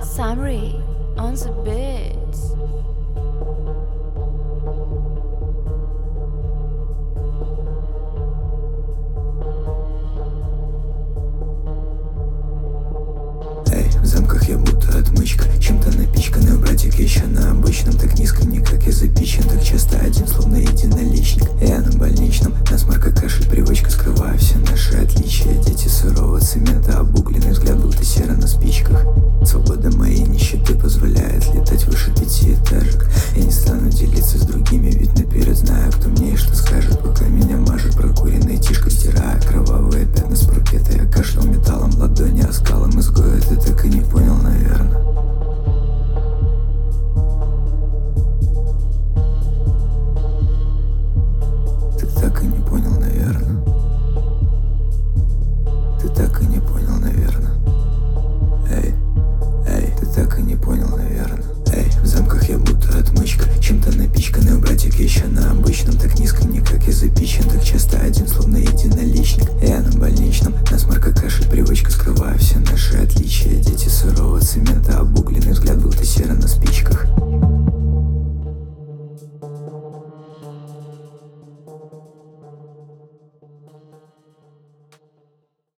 Samri on the beats. Эй, в замках я будто отмычка, чем-то напичканный братик еще на обычном. Так низко никак я запичен, так часто один, словно единоличник. Я на больничном, насморка, кашель, привычка, скрываю все наши отличия. Дети сырого цемента, обугленный взгляд